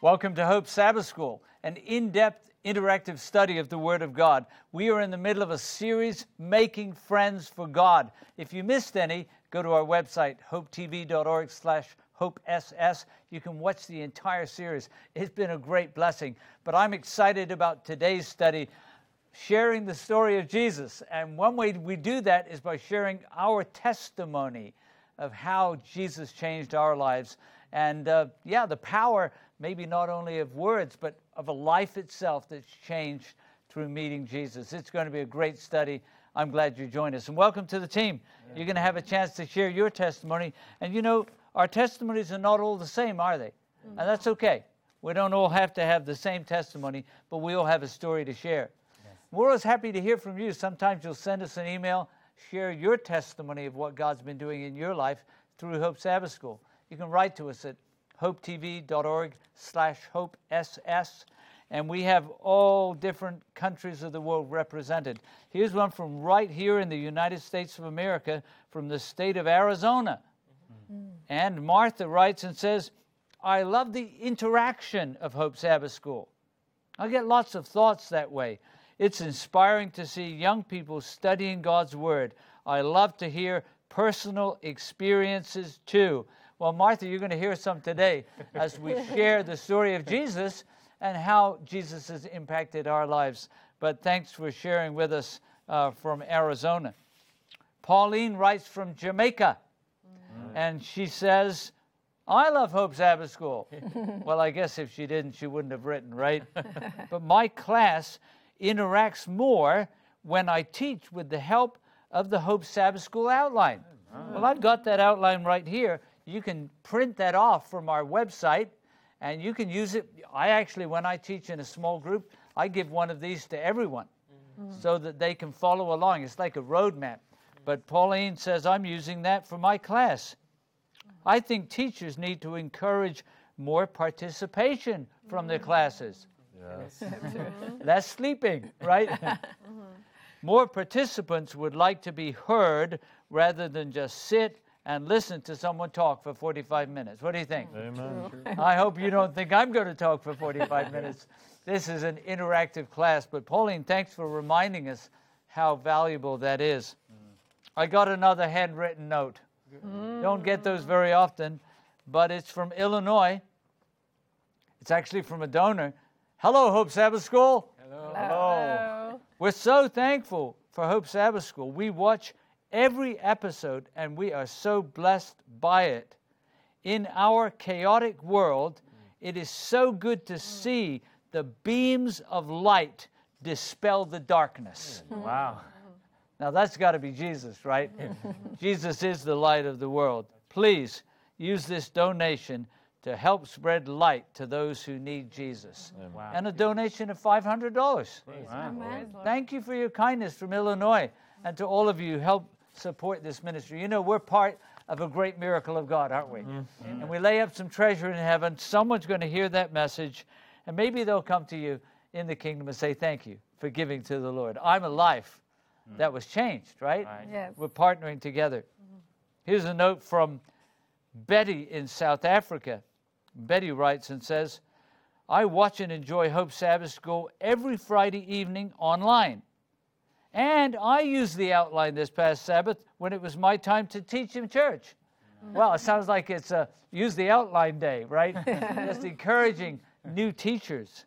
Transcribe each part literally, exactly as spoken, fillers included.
Welcome to Hope Sabbath School, an in-depth interactive study of the Word of God. We are in the middle of a series, Making Friends for God. If you missed any, go to our website, hopetv.org slash hopess. You can watch the entire series. It's been a great blessing. But I'm excited about today's study, sharing the story of Jesus. And one way we do that is by sharing our testimony of how Jesus changed our lives. And uh, yeah, the power maybe not only of words, but of a life itself that's changed through meeting Jesus. It's going to be a great study. I'm glad you joined us. And welcome to the team. Yeah. You're going to have a chance to share your testimony. And you know, our testimonies are not all the same, are they? Mm-hmm. And that's okay. We don't all have to have the same testimony, but we all have a story to share. Yes. We're always happy to hear from you. Sometimes you'll send us an email, share your testimony of what God's been doing in your life through Hope Sabbath School. You can write to us at hopetv.org slash hopess, and we have all different countries of the world represented. Here's one from right here in the United States of America, from the state of Arizona. Mm-hmm. And Martha writes and says, I love the interaction of Hope Sabbath School. I get lots of thoughts that way. It's inspiring to see young people studying God's Word. I love to hear personal experiences too. Well, Martha, you're going to hear some today as we share the story of Jesus and how Jesus has impacted our lives. But thanks for sharing with us uh, from Arizona. Pauline writes from Jamaica, mm-hmm. and she says, I love Hope Sabbath School. Well, I guess if she didn't, she wouldn't have written, right? But my class interacts more when I teach with the help of the Hope Sabbath School outline. Mm-hmm. Well, I've got that outline right here. You can print that off from our website, and you can use it. I actually, when I teach in a small group, I give one of these to everyone mm-hmm. so that they can follow along. It's like a road map. But Pauline says, I'm using that for my class. I think teachers need to encourage more participation from their classes. Yes. Less sleeping, right? Mm-hmm. More participants would like to be heard rather than just sit and listen to someone talk for forty-five minutes. What do you think? Amen. I hope you don't think I'm going to talk for forty-five minutes. This is an interactive class. But Pauline, thanks for reminding us how valuable that is. Mm. I got another handwritten note. Mm. Don't get those very often, but it's from Illinois. It's actually from a donor. Hello, Hope Sabbath School. Hello. Hello. We're so thankful for Hope Sabbath School. We watch every episode, and we are so blessed by it. In our chaotic world, it is so good to see the beams of light dispel the darkness. Wow. Now that's got to be Jesus, right? Jesus is the light of the world. Please use this donation to help spread light to those who need Jesus. Wow. And a donation of five hundred dollars. Wow. Thank you for your kindness from Illinois, and to all of you who help support this ministry. You know, we're part of a great miracle of God, aren't we? Mm-hmm. And we lay up some treasure in heaven. Someone's going to hear that message, and maybe they'll come to you in the kingdom and say, thank you for giving to the Lord. I'm a life mm-hmm. that was changed, right? right. Yes. We're partnering together. Mm-hmm. Here's a note from Betty in South Africa. Betty writes and says, I watch and enjoy Hope Sabbath School every Friday evening online. And I used the outline this past Sabbath when it was my time to teach in church. Well, it sounds like it's a use the outline day, right? Just encouraging new teachers.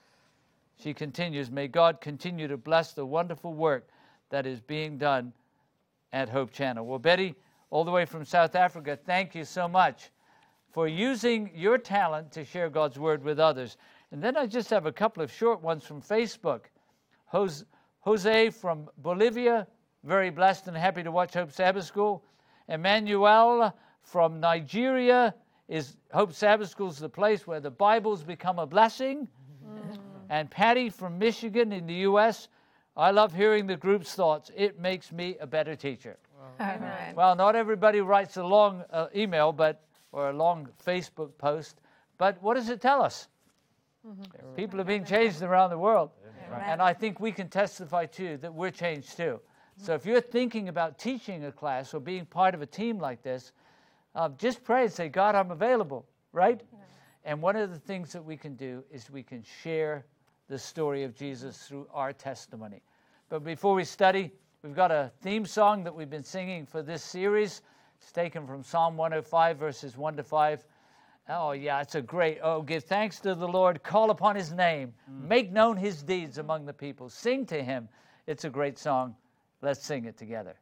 She continues, may God continue to bless the wonderful work that is being done at Hope Channel. Well, Betty, all the way from South Africa, thank you so much for using your talent to share God's Word with others. And then I just have a couple of short ones from Facebook. Jose Jose from Bolivia, very blessed and happy to watch Hope Sabbath School. Emmanuel from Nigeria, is Hope Sabbath School is the place where the Bibles become a blessing. Mm-hmm. And Patty from Michigan in the U S, I love hearing the group's thoughts. It makes me a better teacher. Wow. Amen. Well, not everybody writes a long uh, email but or a long Facebook post, but what does it tell us? Mm-hmm. People are being changed around the world. Amen. And I think we can testify, too, that we're changed, too. Mm-hmm. So if you're thinking about teaching a class or being part of a team like this, uh, just pray and say, God, I'm available, right? Yeah. And one of the things that we can do is we can share the story of Jesus through our testimony. But before we study, we've got a theme song that we've been singing for this series. It's taken from Psalm one oh five, verses one to five. Oh, yeah, it's a great, oh, give thanks to the Lord, call upon his name, mm. make known his deeds among the people, sing to him. It's a great song. Let's sing it together.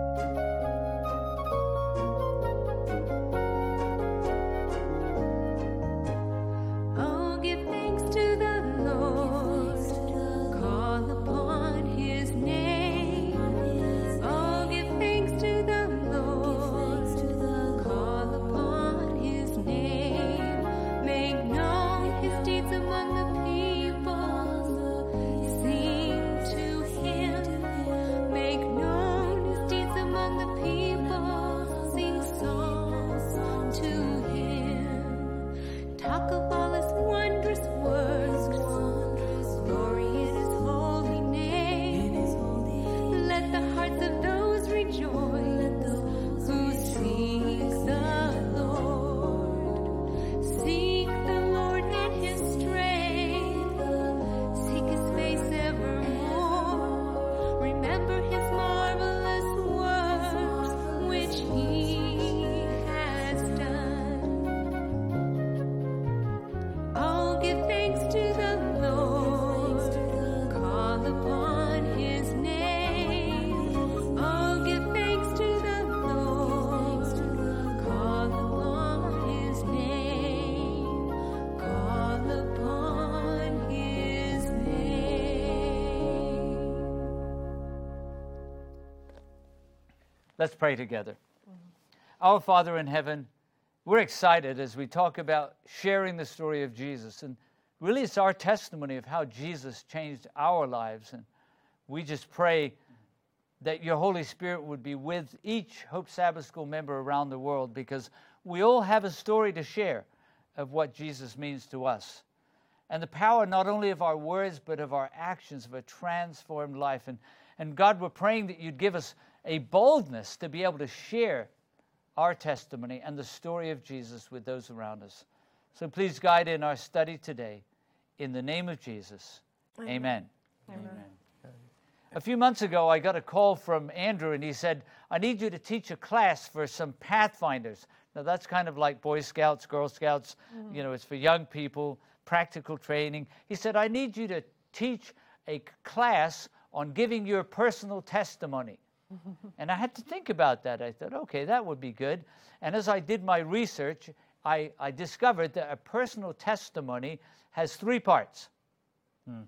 Let's pray together. Mm-hmm. Our Father in heaven, we're excited as we talk about sharing the story of Jesus. And really it's our testimony of how Jesus changed our lives. And we just pray that your Holy Spirit would be with each Hope Sabbath School member around the world, because we all have a story to share of what Jesus means to us. And the power not only of our words, but of our actions, of a transformed life. And, and God, we're praying that you'd give us a boldness to be able to share our testimony and the story of Jesus with those around us. So please guide in our study today. In the name of Jesus, amen. Amen. Amen. Amen. A few months ago, I got a call from Andrew, and he said, I need you to teach a class for some Pathfinders. Now, that's kind of like Boy Scouts, Girl Scouts. Mm-hmm. You know, it's for young people, practical training. He said, I need you to teach a class on giving your personal testimony. And I had to think about that. I thought, okay, that would be good. And as I did my research, I, I discovered that a personal testimony has three parts. Hmm.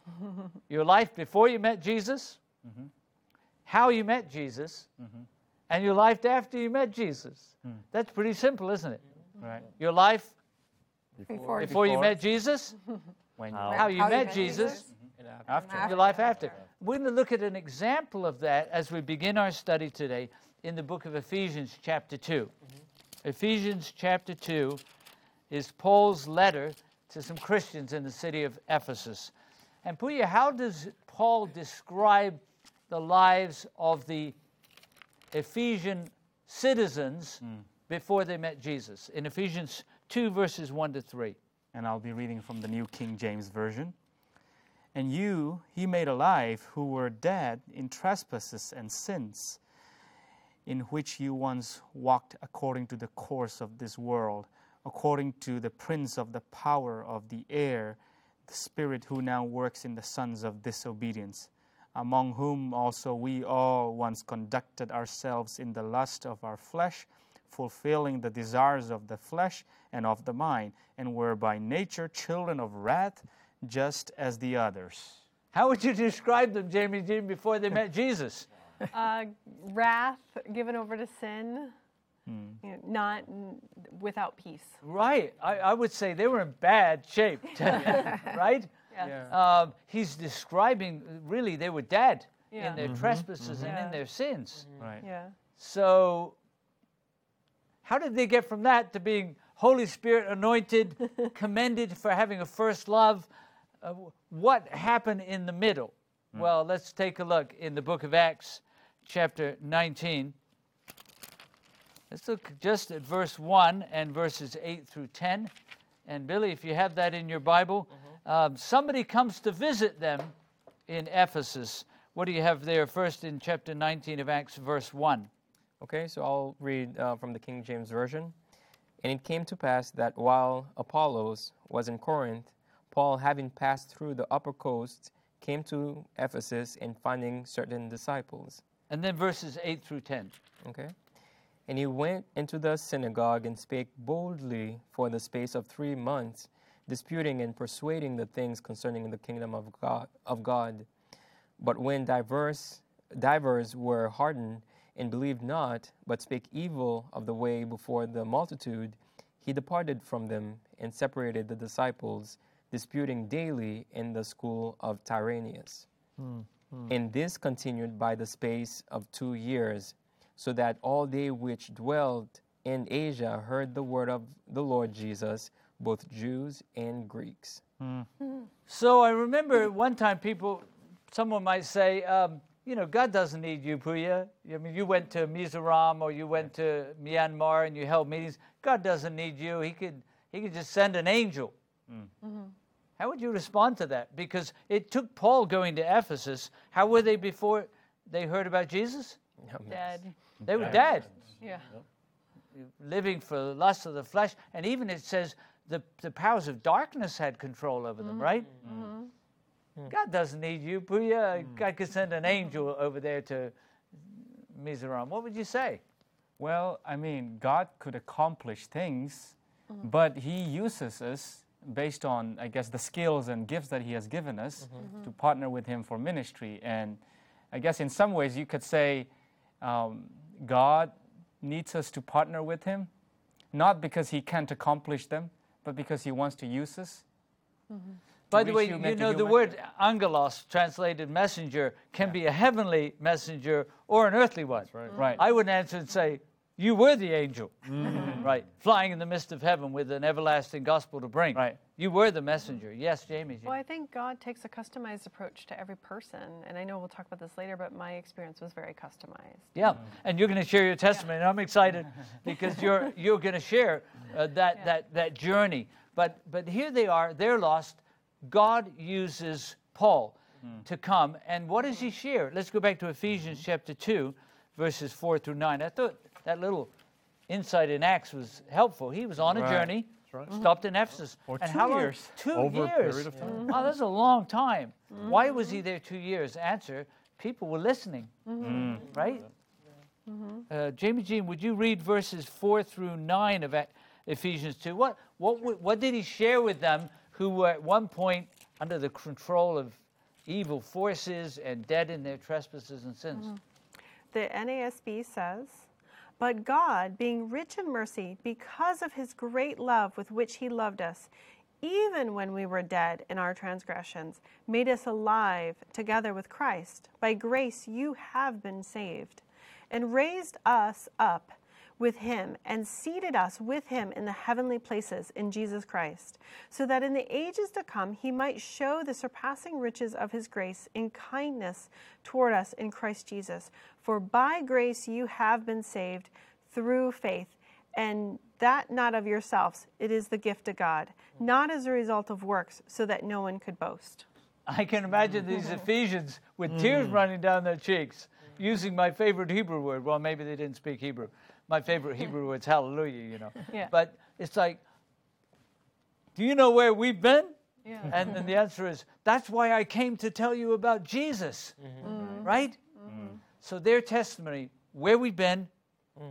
Your life before you met Jesus, mm-hmm. how you met Jesus, mm-hmm. and your life after you met Jesus. Hmm. That's pretty simple, isn't it? Right. Your life before, before, before you met Jesus, when how, how you how met, met Jesus, Jesus. Mm-hmm. after. after your life after. We're going to look at an example of that as we begin our study today in the book of Ephesians chapter two. Mm-hmm. Ephesians chapter two is Paul's letter to some Christians in the city of Ephesus. And Puya, how does Paul describe the lives of the Ephesian citizens mm. before they met Jesus? In Ephesians two, verses one to three. And I'll be reading from the New King James Version. And you he made alive who were dead in trespasses and sins, in which you once walked according to the course of this world, according to the prince of the power of the air, the spirit who now works in the sons of disobedience, among whom also we all once conducted ourselves in the lust of our flesh, fulfilling the desires of the flesh and of the mind, and were by nature children of wrath, just as the others. How would you describe them, Jamie Jean, before they met Jesus? Uh, wrath, given over to sin, mm. you know, not n- without peace. Right. I, I would say they were in bad shape, right? Yes. Yeah. Um, he's describing, really, they were dead yeah. in their mm-hmm. trespasses mm-hmm. and yeah. in their sins. Mm-hmm. Right. Yeah. So, how did they get from that to being Holy Spirit anointed, commended for having a first love? Uh, what happened in the middle? Mm. Well, let's take a look in the book of Acts, chapter nineteen. Let's look just at verse one and verses eight through ten. and Billy, if you have that in your Bible, um, somebody comes to visit them in Ephesus. What do you have there? First in chapter nineteen of Acts, verse one. Okay, so I'll read uh, from the King James Version. And it came to pass that while Apollos was in Corinth, Paul, having passed through the upper coast, came to Ephesus and finding certain disciples. And then verses eight through ten. Okay. And he went into the synagogue and spake boldly for the space of three months, disputing and persuading the things concerning the kingdom of God. Of God. But when divers, divers were hardened and believed not, but spake evil of the way before the multitude, he departed from them and separated the disciples, disputing daily in the school of Tyrannus. Mm, mm. And this continued by the space of two years, so that all they which dwelt in Asia heard the word of the Lord Jesus, both Jews and Greeks. Mm. So I remember one time people, someone might say, um, you know, God doesn't need you, Puya. I mean, you went to Mizoram or you went to Myanmar and you held meetings. God doesn't need you. He could, he could just send an angel. Mm. Mm-hmm. How would you respond to that? Because it took Paul going to Ephesus. How were they before they heard about Jesus? Dead. They were dead. Yeah. Living for the lust of the flesh. And even it says the, the powers of darkness had control over them, mm-hmm. right? Mm-hmm. God doesn't need you, Puya. Mm. God could send an angel over there to Mizoram. What would you say? Well, I mean, God could accomplish things, mm-hmm. but He uses us based on, I guess, the skills and gifts that He has given us mm-hmm. to partner with Him for ministry. And I guess in some ways you could say um, God needs us to partner with Him, not because He can't accomplish them, but because He wants to use us. Mm-hmm. By the way, you know, the word angelos, translated messenger, can yeah. be a heavenly messenger or an earthly one. That's right. Right. I would answer and say, you were the angel, mm-hmm. right, flying in the midst of heaven with an everlasting gospel to bring. Right. You were the messenger. Yes, Jamie. Well, I think God takes a customized approach to every person, and I know we'll talk about this later, but my experience was very customized. Yeah, mm-hmm. and you're going to share your testimony, yeah. and I'm excited because you're you're going to share uh, that yeah. that that journey. But but here they are, they're lost. God uses Paul mm. to come, and what does he share? Let's go back to Ephesians chapter two, verses four through nine. I thought that little insight in Acts was helpful. He was on a right. journey, right. stopped in Ephesus. For and two how long? years. Two Over years. a period of time. Mm-hmm. Wow, that's a long time. Mm-hmm. Why was he there two years? Answer, people were listening, mm-hmm. right? Mm-hmm. Uh, Jamie Jean, would you read verses four through nine of Ephesians two? What, what, what did he share with them who were at one point under the control of evil forces and dead in their trespasses and sins? Mm-hmm. The N A S B says, but God, being rich in mercy, because of His great love with which He loved us, even when we were dead in our transgressions, made us alive together with Christ. By grace you have been saved, and raised us up with Him, and seated us with Him in the heavenly places in Jesus Christ, so that in the ages to come He might show the surpassing riches of His grace in kindness toward us in Christ Jesus. For by grace you have been saved through faith, and that not of yourselves, it is the gift of God, not as a result of works, so that no one could boast. I can imagine these Ephesians with tears mm. running down their cheeks, using my favorite Hebrew word. Well, maybe they didn't speak Hebrew. My favorite Hebrew word's hallelujah, you know. Yeah. But it's like, do you know where we've been? Yeah. And then the answer is, that's why I came to tell you about Jesus, mm-hmm. right? Mm-hmm. So their testimony, where we've been, mm-hmm.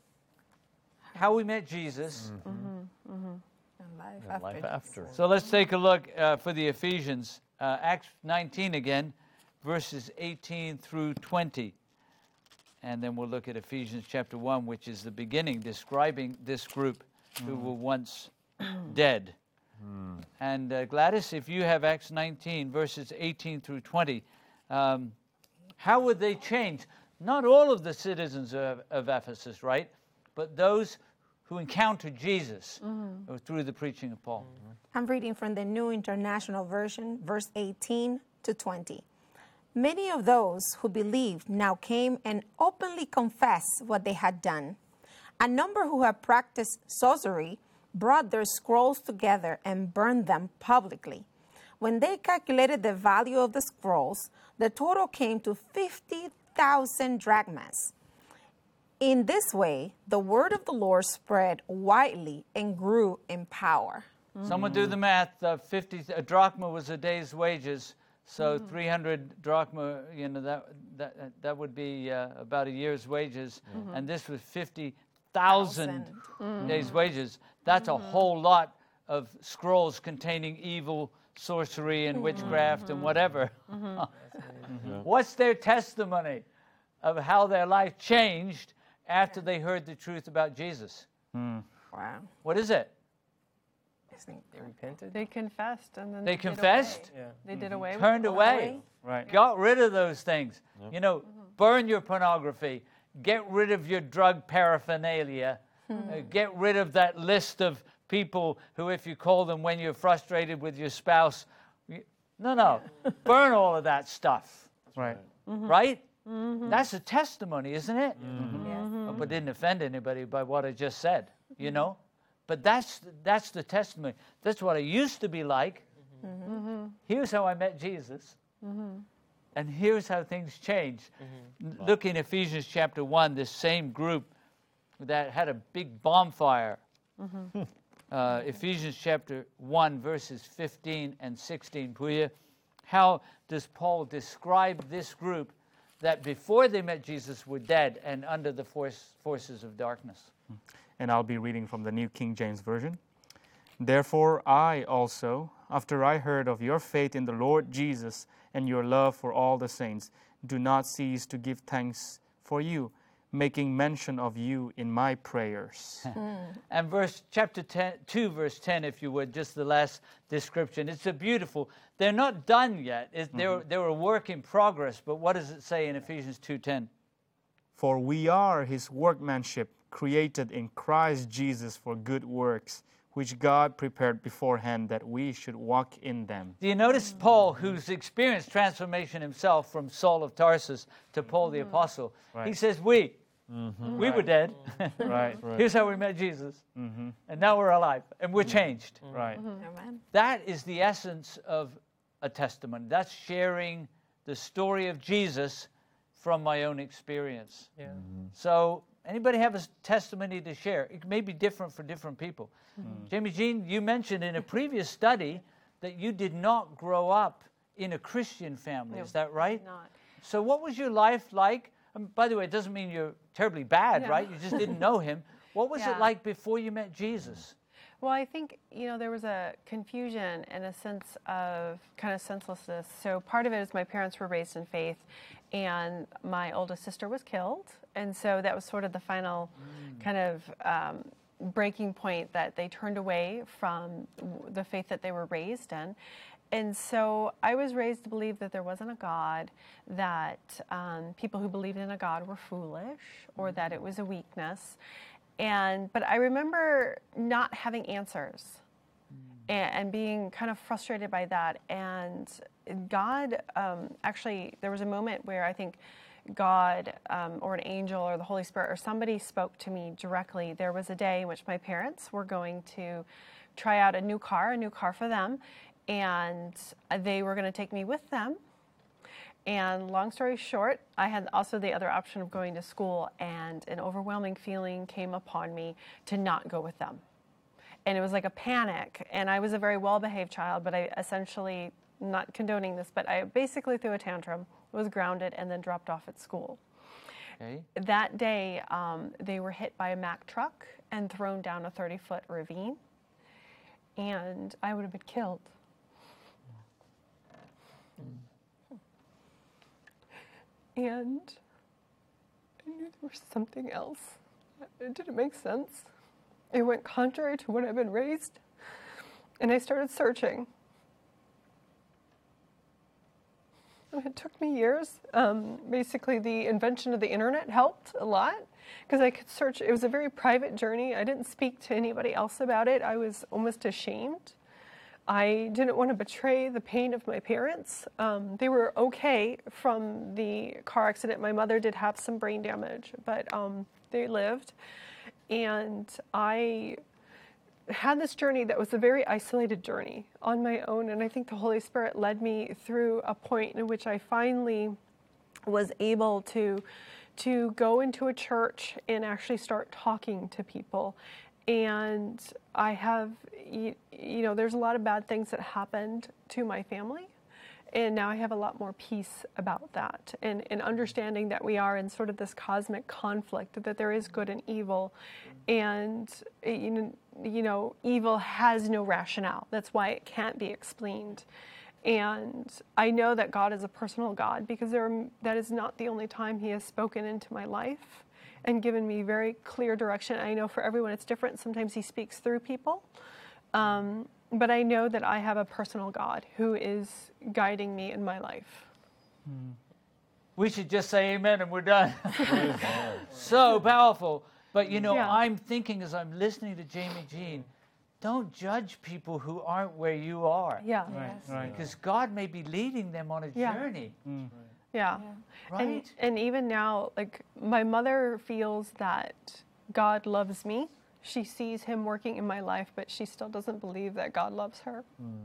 how we met Jesus. Mm-hmm. Mm-hmm. And life, and after, life after. So let's take a look uh, for the Ephesians, uh, Acts nineteen again, verses eighteen through twenty. And then we'll look at Ephesians chapter one, which is the beginning, describing this group mm. who were once dead. Mm. And uh, Gladys, if you have Acts nineteen, verses eighteen through twenty, um, how would they change? Not all of the citizens of, of Ephesus, right? But those who encountered Jesus mm. through the preaching of Paul. Mm-hmm. I'm reading from the New International Version, verse eighteen to twenty. Many of those who believed now came and openly confessed what they had done. A number who had practiced sorcery brought their scrolls together and burned them publicly. When they calculated the value of the scrolls, the total came to fifty thousand drachmas. In this way, the word of the Lord spread widely and grew in power. Someone do the math. Uh, fifty a drachma was a day's wages, so mm-hmm. three hundred drachma. You know that that that would be uh, about a year's wages, mm-hmm. and this was fifty thousand mm-hmm. days' wages. That's mm-hmm. a whole lot of scrolls containing evil, sorcery, and witchcraft mm-hmm. and whatever. Mm-hmm. mm-hmm. What's their testimony of how their life changed after they heard the truth about Jesus? Mm. Wow. What is it? They repented. They confessed, and then they, they confessed. Did away. Yeah. They did away. Turned with away. away. Right. Got rid of those things. Yep. You know, mm-hmm. burn your pornography. Get rid of your drug paraphernalia. Mm-hmm. Uh, get rid of that list of people who, if you call them when you're frustrated with your spouse, you, no, no, burn all of that stuff. Right. Mm-hmm. Right? Mm-hmm. That's a testimony, isn't it? Mm-hmm. Yes. Mm-hmm. But didn't offend anybody by what I just said, you know? But that's that's the testimony. That's what I used to be like. Mm-hmm. Here's how I met Jesus. Mm-hmm. And here's how things changed. Mm-hmm. Wow. Look in Ephesians chapter one, this same group that had a big bonfire. Mm-hmm. uh, Ephesians chapter one, verses fifteen and sixteen. Puya, how does Paul describe this group that before they met Jesus were dead and under the force, forces of darkness? And I'll be reading from the New King James Version. Therefore, I also, after I heard of your faith in the Lord Jesus and your love for all the saints, do not cease to give thanks for you, making mention of you in my prayers. Mm. And verse chapter ten, two, verse ten, if you would, just the last description. It's a beautiful. They're not done yet. It, mm-hmm. they're, they're a work in progress. But what does it say in Ephesians two ten? For we are his workmanship, created in Christ Jesus for good works, which God prepared beforehand that we should walk in them. Do you notice Paul, who's experienced transformation himself from Saul of Tarsus to Paul the Apostle? Right. He says, we. Mm-hmm. We right. were dead. right, right. Here's how we met Jesus. Mm-hmm. And now we're alive. And we're changed. Mm-hmm. Right. Mm-hmm. That is the essence of a testimony. That's sharing the story of Jesus from my own experience. Yeah. Mm-hmm. So anybody have a testimony to share? It may be different for different people. Mm-hmm. Jamie Jean, you mentioned in a previous study that you did not grow up in a Christian family. No, is that right? Not. So what was your life like? Um, by the way, it doesn't mean you're terribly bad, yeah. right? You just didn't know him. What was yeah. it like before you met Jesus? Well, I think, you know, there was a confusion and a sense of kind of senselessness. So part of it is my parents were raised in faith, and my oldest sister was killed. And so that was sort of the final mm. kind of um, breaking point that they turned away from the faith that they were raised in. And so I was raised to believe that there wasn't a God, that um, people who believed in a God were foolish, or that it was a weakness. And but I remember not having answers mm. and, and being kind of frustrated by that. And God, um, actually, there was a moment where I think God um, or an angel or the Holy Spirit or somebody spoke to me directly. There was a day in which my parents were going to try out a new car, a new car for them, and they were going to take me with them. And long story short, I had also the other option of going to school, and an overwhelming feeling came upon me to not go with them. And it was like a panic, and I was a very well-behaved child, but I essentially, not condoning this, but I basically threw a tantrum, was grounded, and then dropped off at school. Okay. That day, um, they were hit by a Mack truck and thrown down a thirty-foot ravine, and I would have been killed. Mm. And I knew there was something else. It didn't make sense. It went contrary to what I've been raised. And I started searching. And it took me years. Um, basically, the invention of the internet helped a lot because I could search. It was a very private journey. I didn't speak to anybody else about it. I was almost ashamed. I didn't want to betray the pain of my parents. Um, they were okay from the car accident. My mother did have some brain damage, but um, they lived. And I had this journey that was a very isolated journey on my own, and I think the Holy Spirit led me through a point in which I finally was able to to go into a church and actually start talking to people. And I have, you, you know, there's a lot of bad things that happened to my family. And now I have a lot more peace about that, and, and understanding that we are in sort of this cosmic conflict, that there is good and evil, and you know, evil has no rationale. That's why it can't be explained. And I know that God is a personal God, because there are, that is not the only time He has spoken into my life and given me very clear direction. I know for everyone it's different. Sometimes He speaks through people. Um, But I know that I have a personal God who is guiding me in my life. We should just say amen and we're done. So powerful. But you know, Yeah. I'm thinking as I'm listening to Jamie Jean, don't judge people who aren't where you are. Yeah. Right, right. Because God may be leading them on a Yeah. journey. Yeah. Right? And, and even now, like, my mother feels that God loves me. She sees Him working in my life, but she still doesn't believe that God loves her.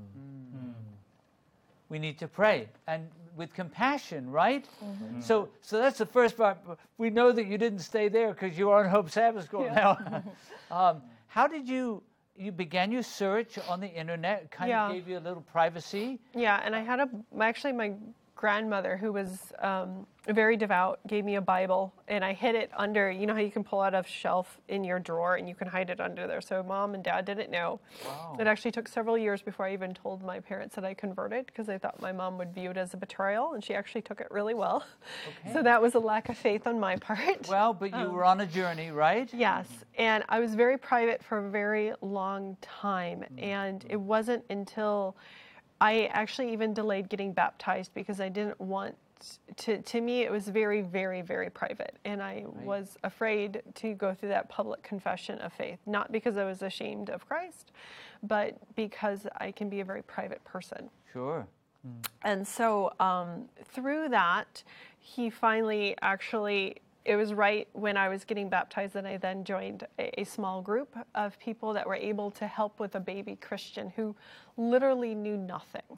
We need to pray, and with compassion, right? So, so that's the first part. We know that you didn't stay there because you are on Hope Sabbath School Yeah. now. um, how did you? You began your search on the internet. Kind Yeah. of gave you a little privacy. Yeah, and I had a, actually my grandmother, who was um, very devout, gave me a Bible, and I hid it under, you know how you can pull out a shelf in your drawer and you can hide it under there. So Mom and Dad didn't know. Wow. It actually took several years before I even told my parents that I converted, because I thought my mom would view it as a betrayal, and she actually took it really well. Okay. So that was a lack of faith on my part. Well, but you were on a journey, right? Yes, and I was very private for a very long time, and it wasn't until I actually even delayed getting baptized, because I didn't want to, to me it was very, very, very private, and I Right. was afraid to go through that public confession of faith, not because I was ashamed of Christ, but because I can be a very private person. Sure. And so um, through that, he finally actually, it was right when I was getting baptized that I then joined a, a small group of people that were able to help with a baby Christian who literally knew nothing,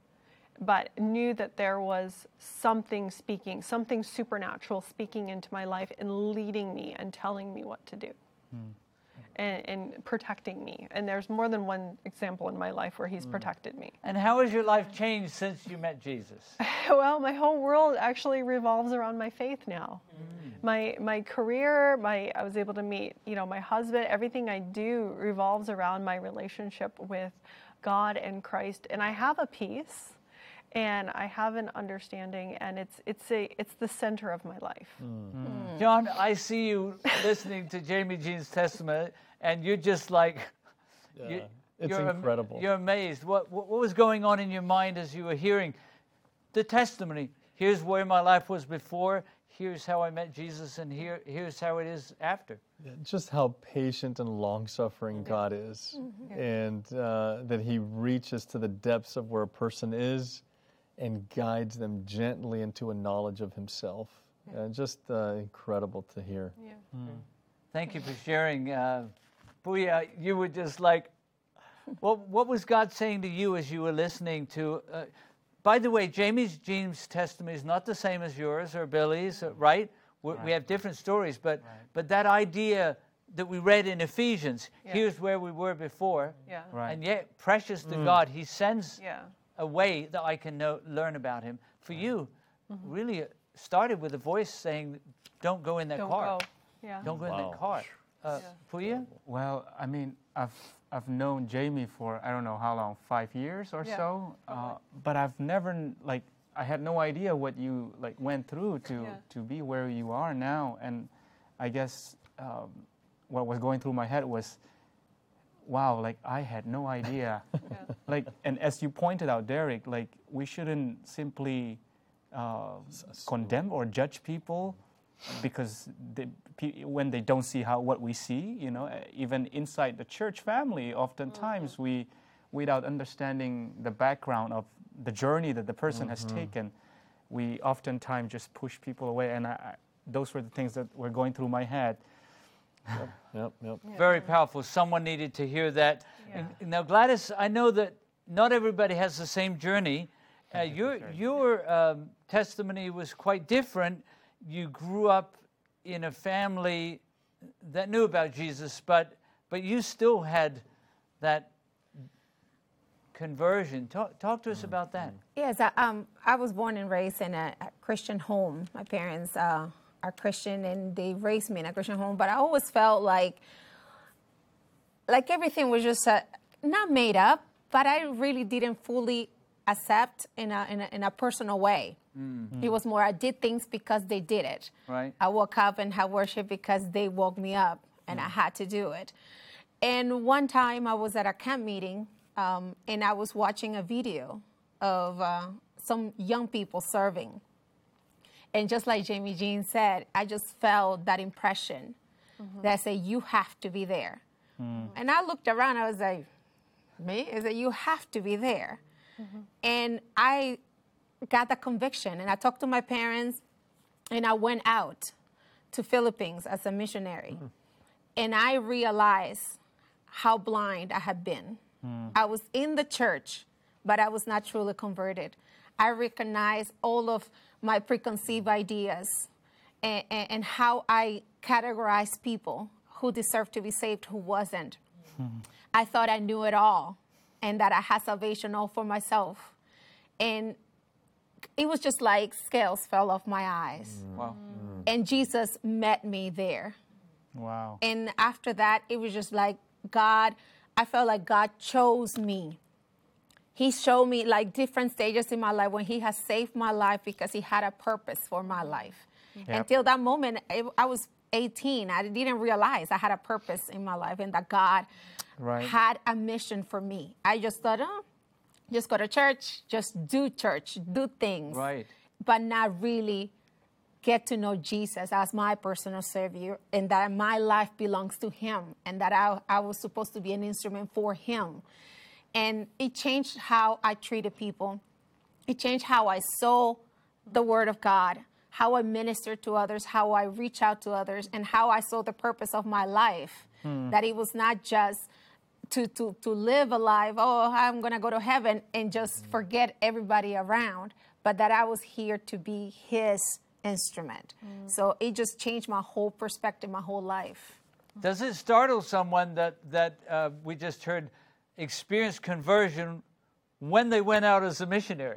but knew that there was something speaking, something supernatural speaking into my life and leading me and telling me what to do. And, and protecting me. And there's more than one example in my life where He's protected me. And how has your life changed since you met Jesus? Well, my whole world actually revolves around my faith now. My my career, my I was able to meet, you know, my husband. Everything I do revolves around my relationship with God and Christ, and I have a peace, and I have an understanding, and it's it's a it's the center of my life. John, I see you listening to Jamie Jean's testimony, and you're just like, you, it's you're am- incredible. you're amazed. What, what what was going on in your mind as you were hearing the testimony? Here's where my life was before. Here's how I met Jesus, and here here's how it is after. Just how patient and long-suffering God is, and uh, that He reaches to the depths of where a person is and guides them gently into a knowledge of Himself. Uh, just uh, incredible to hear. Yeah. Thank you for sharing. Uh, Puya, you were just like, what, what was God saying to you as you were listening to? Uh, by the way, Jamie's Jean's testimony is not the same as yours or Billy's, uh, right? We, Right. we have different stories, but Right. but that idea that we read in Ephesians, Yeah. here's where we were before, Yeah. Right. and yet precious to God, He sends Yeah. a way that I can know, learn about Him. For you, really it started with a voice saying, "Don't go in that Don't car. go. Yeah. Don't go in Wow. that car." Uh, Yeah. Puya? Well, I mean, I've I've known Jamie for I don't know how long, five years or Yeah, so. Uh, probably. but I've never n- like I had no idea what you like went through to Yeah. to be where you are now. And I guess um, what was going through my head was, wow, like I had no idea. Yeah. Like, and as you pointed out, Derek, like we shouldn't simply uh, condemn or judge people because they, pe- when they don't see how what we see, you know, uh, even inside the church family, oftentimes we, without understanding the background of the journey that the person has taken, we oftentimes just push people away. And I, I, those were the things that were going through my head. Yep, yep, yep. Very powerful. Someone needed to hear that. Yeah. And now, Gladys, I know that not everybody has the same journey. Uh, your your um, testimony was quite different. You grew up in a family that knew about Jesus, but but you still had that conversion. Talk, talk to us about that. Yes, I, um, I was born and raised in a, a Christian home. My parents uh, are Christian, and they raised me in a Christian home. But I always felt like, like everything was just uh, not made up, but I really didn't fully accept in a in a, in a personal way. Mm. It was more I did things because they did it. Right. I woke up and had worship because they woke me up, and mm. I had to do it. And one time I was at a camp meeting. Um, and I was watching a video of uh, some young people serving. And just like Jamie Jean said, I just felt that impression mm-hmm. that said, you have to be there. Mm. And I looked around, I was like, me? I said, you have to be there. Mm-hmm. And I got the conviction, and I talked to my parents, and I went out to Philippines as a missionary. Mm. And I realized how blind I had been. Mm. I was in the church, but I was not truly converted. I recognized all of my preconceived ideas and, and, and how I categorized people who deserved to be saved, who wasn't. Mm. I thought I knew it all and that I had salvation all for myself. And it was just like scales fell off my eyes. Mm. Wow. Mm. And Jesus met me there. Wow. And after that, it was just like God... I felt like God chose me. He showed me like different stages in my life when he has saved my life because he had a purpose for my life. Yep. Until that moment, I was eighteen. I didn't realize I had a purpose in my life and that God right. had a mission for me. I just thought, oh, just go to church, just do church, do things. Right. But not really get to know Jesus as my personal Savior, and that my life belongs to him, and that I, I was supposed to be an instrument for him. And it changed how I treated people. It changed how I saw the Word of God, how I ministered to others, how I reach out to others, and how I saw the purpose of my life. Hmm. That it was not just to, to, to live a life, oh, I'm going to go to heaven and just forget everybody around, but that I was here to be his instrument. Mm. So it just changed my whole perspective, my whole life. Does it startle someone that, that uh, we just heard experienced conversion when they went out as a missionary?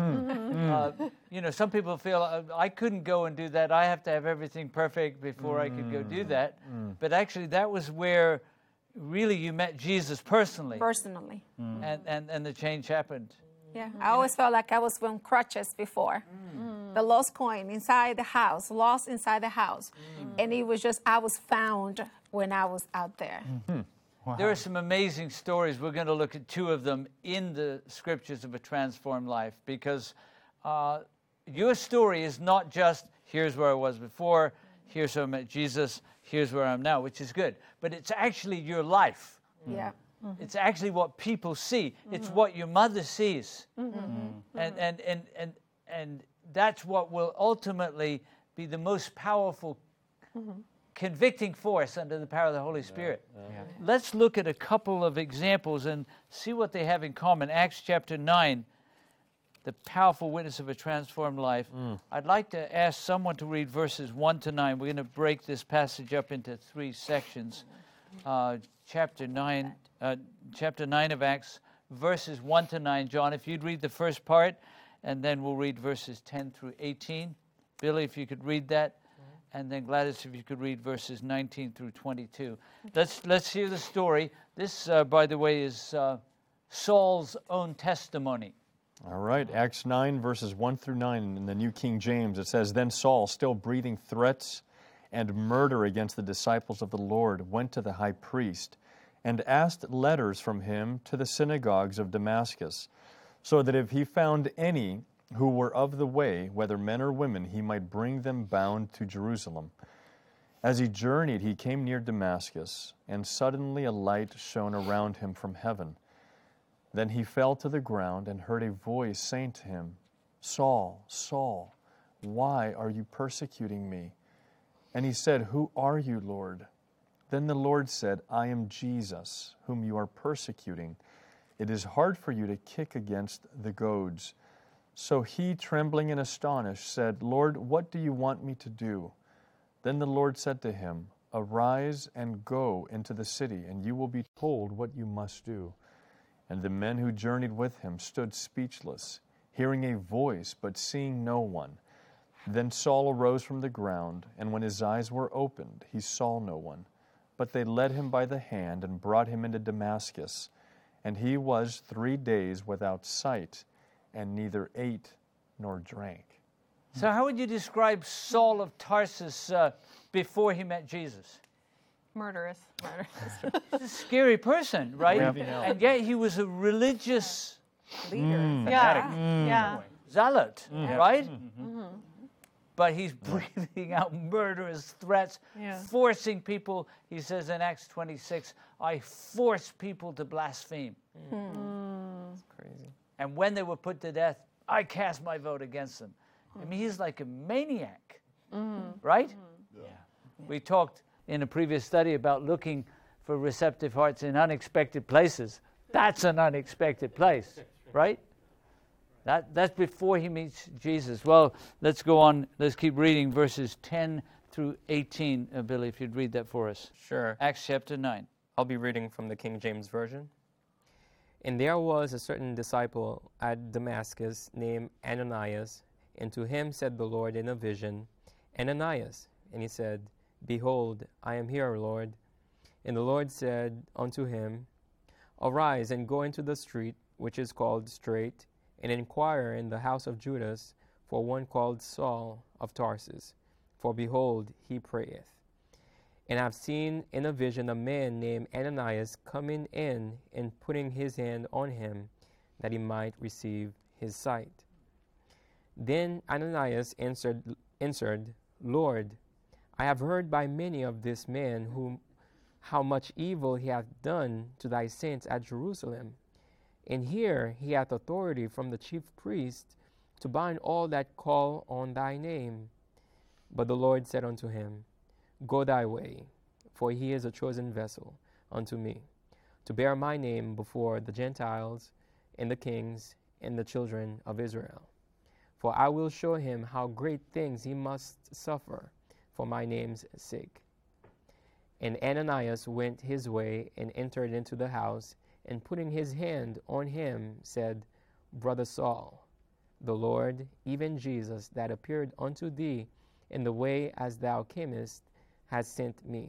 Mm. Uh, you know, some people feel, uh, I couldn't go and do that. I have to have everything perfect before mm. I could go do that. Mm. But actually, that was where really you met Jesus personally. Personally. Mm. And, and, and the change happened. Yeah, I always felt like I was on crutches before. Mm. The lost coin inside the house, lost inside the house. Mm. And it was just, I was found when I was out there. Mm-hmm. Wow. There are some amazing stories. We're going to look at two of them in the scriptures of a transformed life, because uh, your story is not just, here's where I was before, here's how I met Jesus, here's where I am now, which is good. But it's actually your life. Yeah. Mm-hmm. It's actually what people see. Mm-hmm. It's what your mother sees. Mm-hmm. Mm-hmm. And, and, and, and, and that's what will ultimately be the most powerful mm-hmm. convicting force under the power of the Holy Spirit. Yeah. Yeah. Let's look at a couple of examples and see what they have in common. Acts chapter nine, the powerful witness of a transformed life. Mm. I'd like to ask someone to read verses one to nine. We're going to break this passage up into three sections. Uh, chapter nine, uh, chapter nine of Acts, verses one to nine. John, if you'd read the first part, and then we'll read verses ten through eighteen. Billy, if you could read that, and then Gladys, if you could read verses nineteen through twenty-two. Let's let's hear the story. This, uh, by the way, is uh, Saul's own testimony. All right, Acts nine, verses one through nine in the New King James. It says, "Then Saul, still breathing threats and murder against the disciples of the Lord, went to the high priest and asked letters from him to the synagogues of Damascus, so that if he found any who were of the way, whether men or women, he might bring them bound to Jerusalem. As he journeyed, he came near Damascus, and suddenly a light shone around him from heaven. Then he fell to the ground and heard a voice saying to him, 'Saul, Saul, why are you persecuting me?' And he said, 'Who are you, Lord?' Then the Lord said, I am Jesus, whom you are persecuting. It is hard for you to kick against the goads. So he, trembling and astonished, said, Lord, what do you want me to do? Then the Lord said to him, Arise and go into the city, and you will be told what you must do. And the men who journeyed with him stood speechless, hearing a voice, but seeing no one. Then Saul arose from the ground, and when his eyes were opened, he saw no one. But they led him by the hand and brought him into Damascus. And he was three days without sight, and neither ate nor drank. So how would you describe Saul of Tarsus uh, before he met Jesus? Murderous. He's a scary person, right? Yeah. And yet he was a religious Leader. Yeah. Yeah. zealot, right? Mm-hmm. But he's breathing out murderous threats, Yeah. forcing people. He says in Acts twenty-six, I force people to blaspheme. It's crazy. And when they were put to death, I cast my vote against them. I mean, he's like a maniac, right? Yeah. We talked in a previous study about looking for receptive hearts in unexpected places. That's an unexpected place, right? That, that's before he meets Jesus. Well, let's go on. Let's keep reading verses ten through eighteen. Uh, Billy, if you'd read that for us. Sure. Acts chapter nine. I'll be reading from the King James Version. And there was a certain disciple at Damascus named Ananias, and to him said the Lord in a vision, Ananias. And he said, Behold, I am here, Lord. And the Lord said unto him, Arise and go into the street which is called Straight, and inquire in the house of Judas for one called Saul of Tarsus. For behold, he prayeth. And I have seen in a vision a man named Ananias coming in and putting his hand on him, that he might receive his sight. Then Ananias answered, answered, Lord, I have heard by many of this man whom how much evil he hath done to thy saints at Jerusalem. And here he hath authority from the chief priest to bind all that call on thy name. But the Lord said unto him, Go thy way, for he is a chosen vessel unto me, to bear my name before the Gentiles and the kings and the children of Israel. For I will show him how great things he must suffer for my name's sake. And Ananias went his way and entered into the house, and putting his hand on him, said, Brother Saul, the Lord, even Jesus, that appeared unto thee in the way as thou camest, has sent me,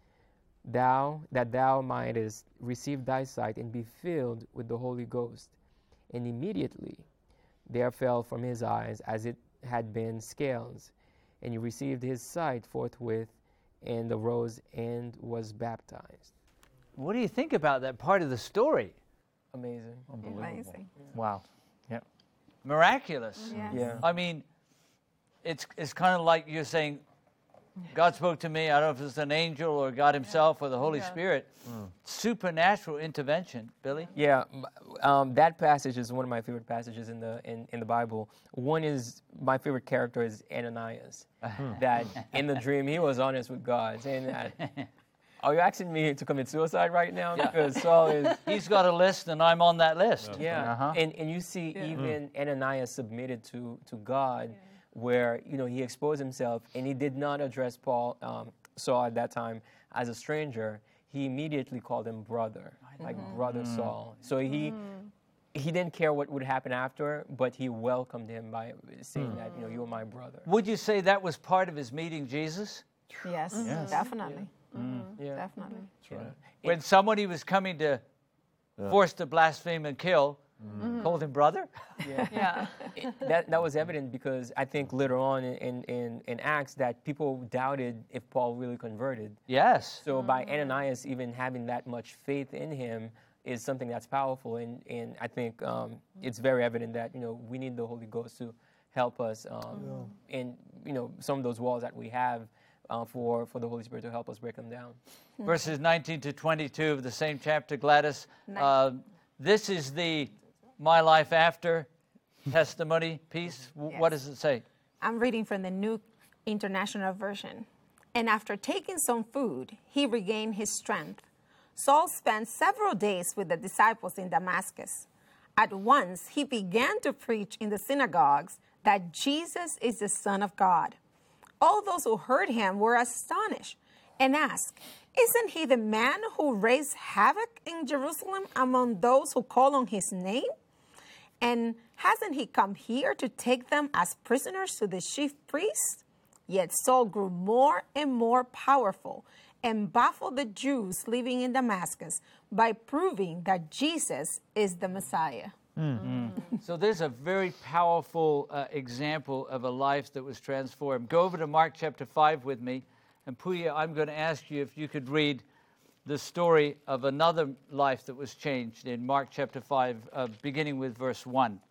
thou that thou mightest receive thy sight and be filled with the Holy Ghost. And immediately there fell from his eyes as it had been scales, and he received his sight forthwith, and arose and was baptized. What do you think about that part of the story? Amazing. Amazing. Wow. Yep. Miraculous. Yes. Yeah. I mean, it's it's kind of like you're saying, God spoke to me. I don't know if it's an angel or God himself or the Holy Yeah. Spirit. Supernatural intervention, Billy. Yeah, m- um, that passage is one of my favorite passages in the in, in the Bible. One is my favorite character is Ananias. That in the dream he was honest with God, saying that, "Are you asking me to commit suicide right now?" Because Saul is. He's got a list, and I'm on that list. Yeah, Uh-huh. and and you see even Ananias submitted to to God, where you know he exposed himself and he did not address Paul um, Saul at that time as a stranger. He immediately called him brother, like brother Saul. So he he didn't care what would happen after, but he welcomed him by saying that you know you're my brother. Would you say that was part of his meeting Jesus? Yes, definitely. Yeah. Definitely. When somebody was coming to force to blaspheme and kill, called him brother? Yeah. that that was evident because I think later on in, in, in Acts that people doubted if Paul really converted. Yes. So by Ananias even having that much faith in him is something that's powerful, and, and I think um, it's very evident that you know we need the Holy Ghost to help us um, in you know some of those walls that we have uh, for for the Holy Spirit to help us break them down. Verses nineteen to twenty-two of the same chapter, Gladys. Uh, this is the My Life After testimony piece. W- What Yes. does it say? I'm reading from the New International Version. And after taking some food, he regained his strength. Saul spent several days with the disciples in Damascus. At once, he began to preach in the synagogues that Jesus is the Son of God. All those who heard him were astonished and asked, "Isn't he the man who raised havoc in Jerusalem among those who call on his name? And hasn't he come here to take them as prisoners to the chief priests?" Yet Saul grew more and more powerful and baffled the Jews living in Damascus by proving that Jesus is the Messiah. So there's a very powerful uh, example of a life that was transformed. Go over to Mark chapter five with me. And Puya, I'm going to ask you if you could read the story of another life that was changed in Mark chapter five, uh, beginning with verse one.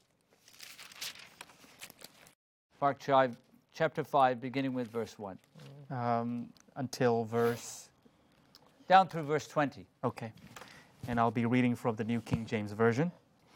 Mark chapter five, beginning with verse one. Um, until verse... Down through verse twenty. Okay. And I'll be reading from the New King James Version.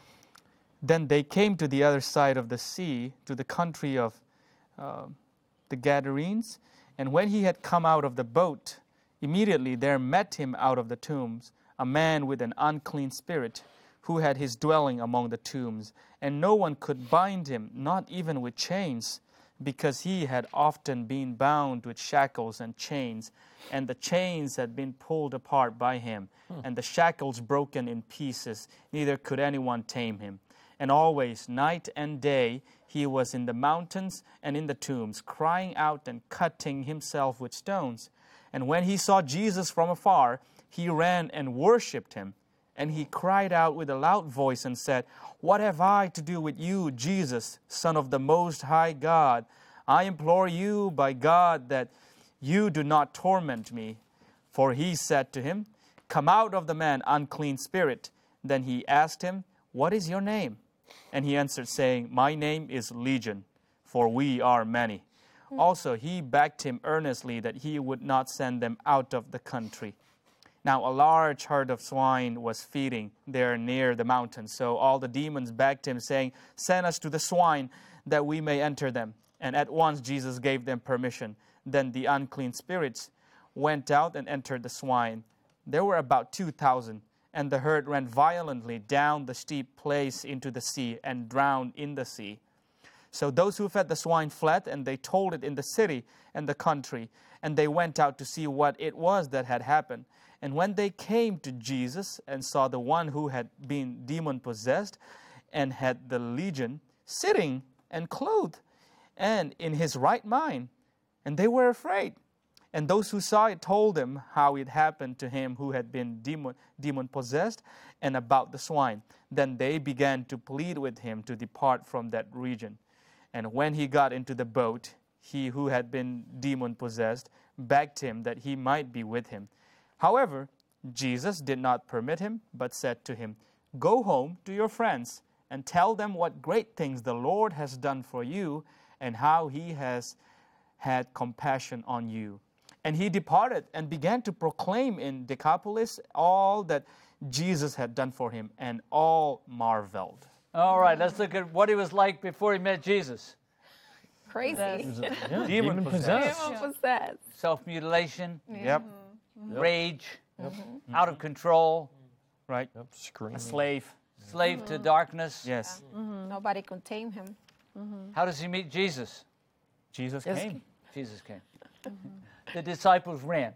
Then they came to the other side of the sea, to the country of uh, the Gadarenes. And when he had come out of the boat, immediately there met him out of the tombs a man with an unclean spirit, who had his dwelling among the tombs. And no one could bind him, not even with chains, because he had often been bound with shackles and chains, and the chains had been pulled apart by him, hmm. and the shackles broken in pieces. Neither could anyone tame him. And always, night and day, he was in the mountains and in the tombs, crying out and cutting himself with stones. And when he saw Jesus from afar, he ran and worshipped him. And he cried out with a loud voice and said, "What have I to do with you, Jesus, Son of the Most High God? I implore you by God that you do not torment me." For he said to him, "Come out of the man, unclean spirit." Then he asked him, "What is your name?" And he answered, saying, "My name is Legion, for we are many." Mm. Also he begged him earnestly that he would not send them out of the country. Now a large herd of swine was feeding there near the mountain. So all the demons begged him, saying, "Send us to the swine, that we may enter them." And at once Jesus gave them permission. Then the unclean spirits went out and entered the swine. There were about two thousand. And the herd ran violently down the steep place into the sea and drowned in the sea. So those who fed the swine fled, and they told it in the city and the country. And they went out to see what it was that had happened. And when they came to Jesus and saw the one who had been demon-possessed and had the legion sitting and clothed and in his right mind, and they were afraid. And those who saw it told them how it happened to him who had been demon, demon-possessed and about the swine. Then they began to plead with him to depart from that region. And when he got into the boat, he who had been demon-possessed begged him that he might be with him. However, Jesus did not permit him, but said to him, "Go home to your friends and tell them what great things the Lord has done for you and how he has had compassion on you." And he departed and began to proclaim in Decapolis all that Jesus had done for him, and all marveled. All right, let's look at what he was like before he met Jesus. Crazy. Yeah, Demon possessed. Demon possessed. Self-mutilation, Yep. mm-hmm. rage, mm-hmm. out of control, right? Yep, screaming. A slave. Slave mm-hmm. to darkness. Yes. Mm-hmm. Nobody could tame him. Mm-hmm. How does he meet Jesus? Jesus yes. came. Jesus came. Mm-hmm. The disciples ran.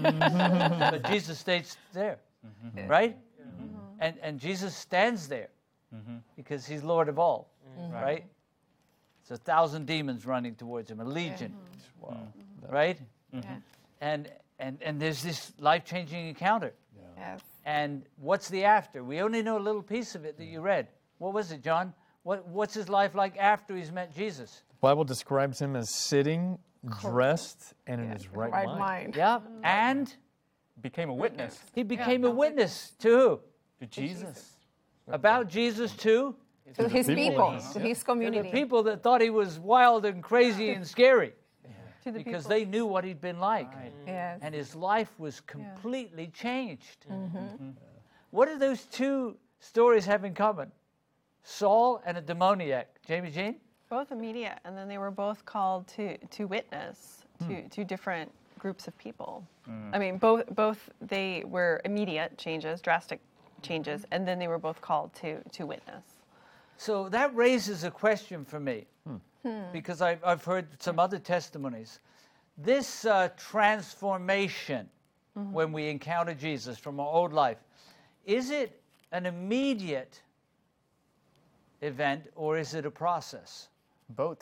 But Jesus stayed there, mm-hmm. right? Mm-hmm. And and Jesus stands there mm-hmm. because he's Lord of all, mm-hmm. right? It's a thousand demons running towards him, a legion, wow. mm-hmm. right? Mm-hmm. Yeah. And and and there's this life-changing encounter. Yeah. Yes. And what's the after? We only know a little piece of it that you read. What was it, John? What what's his life like after he's met Jesus? The Bible describes him as sitting, dressed, and in yeah, his right, right mind. mind. Yeah, and became a witness. He became yeah. a witness to who? To Jesus. About Jesus too? To his people, people his, to yeah. his community. To the people that thought he was wild and crazy and scary. Yeah. To the because people. they knew what he'd been like. Right. Yes. And his life was completely yeah. changed. Mm-hmm. Mm-hmm. What do those two stories have in common? Saul and a demoniac. Jamie Jean? Both immediate, and then they were both called to, to witness hmm. to, to different groups of people. I mean, both both they were immediate changes, drastic changes, and then they were both called to to witness. So that raises a question for me, because I've, I've heard some other testimonies. This uh, transformation, when we encounter Jesus from our old life, is it an immediate event or is it a process? Both.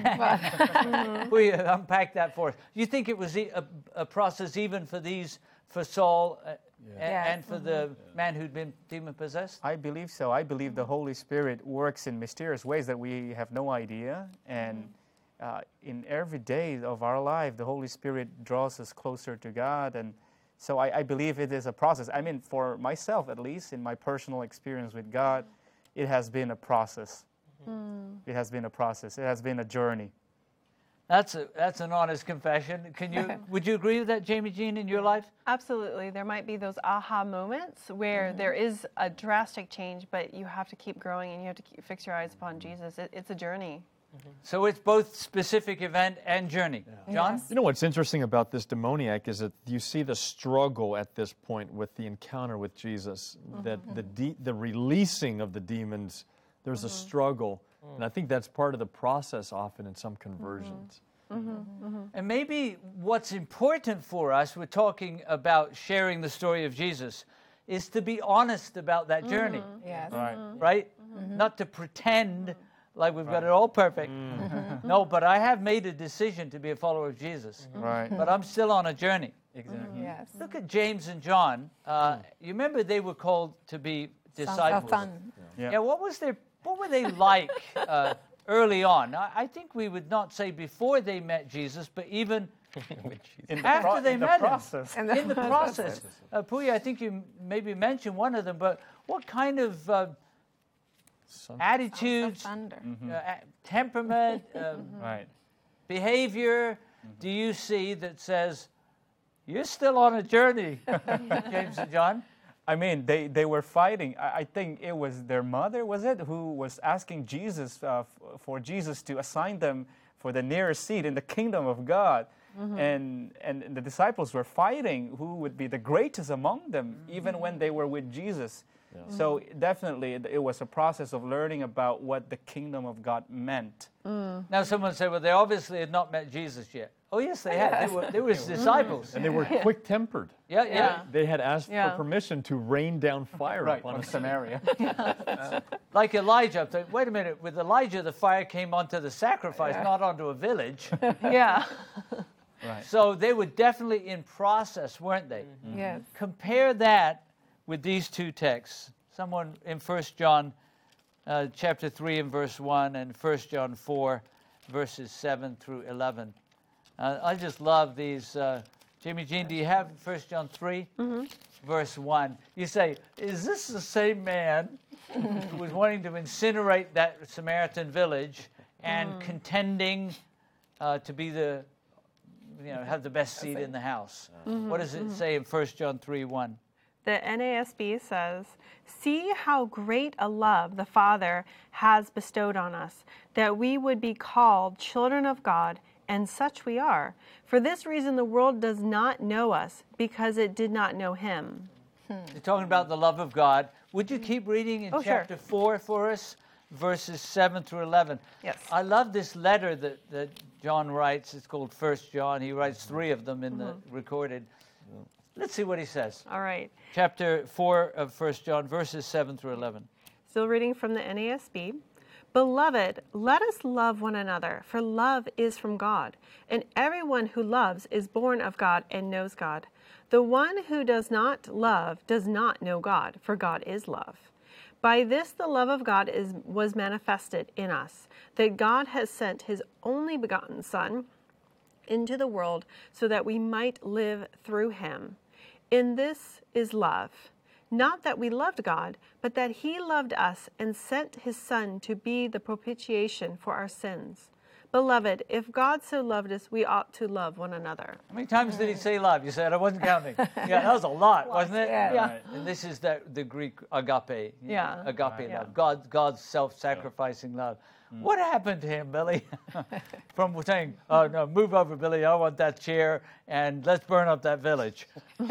We unpack that for us. You think it was e- a, a process even for these, for Saul uh, a- Yes. and for the man who'd been demon possessed? I believe so. I believe the Holy Spirit works in mysterious ways that we have no idea. And uh, in every day of our life, the Holy Spirit draws us closer to God. And so I, I believe it is a process. I mean, for myself, at least, in my personal experience with God, it has been a process. It has been a process. It has been a journey. That's a, that's an honest confession. Can you? Would you agree with that, Jamie Jean, in your life? Absolutely. There might be those aha moments where there is a drastic change, but you have to keep growing and you have to keep, fix your eyes upon Jesus. It, it's a journey. So it's both specific event and journey. John? Yes. You know what's interesting about this demoniac is that you see the struggle at this point with the encounter with Jesus, that the de- the releasing of the demons, there's a struggle. And I think that's part of the process often in some conversions. And maybe what's important for us, we're talking about sharing the story of Jesus, is to be honest about that journey, Yes. Right. right? Not to pretend like we've got it all perfect. No, but I have made a decision to be a follower of Jesus. Right. But I'm still on a journey. Exactly. Yes. Look at James and John. Uh, you remember they were called to be Sons of disciples. fun. Yeah. Yeah, what was their, what were they like uh, early on? I, I think we would not say before they met Jesus, but even In after pro- they in the met him. process. And the in the process. Uh, Puya, I think you maybe mentioned one of them, but what kind of uh, Son- attitudes, Thunder. uh, a- temperament, um, Right. behavior do you see that says, you're still on a journey, James and John? I mean, they, they were fighting. I, I think it was their mother, was it, who was asking Jesus uh, f- for Jesus to assign them for the nearest seat in the kingdom of God. And, and the disciples were fighting who would be the greatest among them, even when they were with Jesus. So definitely it, it was a process of learning about what the kingdom of God meant. Now someone said, well, they obviously had not met Jesus yet. Oh, yes, they had. They were, they were his disciples. And they were quick-tempered. Yeah, yeah. They had asked Yeah. for permission to rain down fire Right, upon on us. Samaria. Like Elijah. I thought, wait a minute, with Elijah, the fire came onto the sacrifice, not onto a village. Yeah. Right. So they were definitely in process, weren't they? Yes. Compare that with these two texts. Someone in First John uh, chapter three and verse one and First John four, verses seven through eleven. Uh, I just love these. Uh, Jimmy Jean, do you have First John three, verse one? You say, is this the same man who was wanting to incinerate that Samaritan village and contending uh, to be the, you know, have the best seat in the house? What does it say in First John three one? The N A S B says, "See how great a love the Father has bestowed on us, that we would be called children of God, and such we are. For this reason the world does not know us, because it did not know him." You're talking about the love of God. Would you keep reading in Oh, sure. chapter four for us, verses seven through eleven? Yes. I love this letter that, that John writes. It's called First John. He writes three of them in the recorded. Let's see what he says. All right. Chapter four of First John, verses seven through eleven. Still reading from the N A S B. "Beloved, let us love one another, for love is from God, and everyone who loves is born of God and knows God. The one who does not love does not know God, for God is love. By this the love of God is was manifested in us, that God has sent his only begotten Son into the world so that we might live through him. In this is love, not that we loved God, but that he loved us and sent his Son to be the propitiation for our sins. Beloved, if God so loved us, we ought to love one another." How many times did he say love? You said, I wasn't counting. Yeah, that was a lot, wasn't it? yeah. Yeah. And this is the, the Greek agape. Yeah. Agape Yeah. love. God, God's self-sacrificing love. What happened to him, Billy? From saying, oh, no, move over, Billy, I want that chair, and let's burn up that village.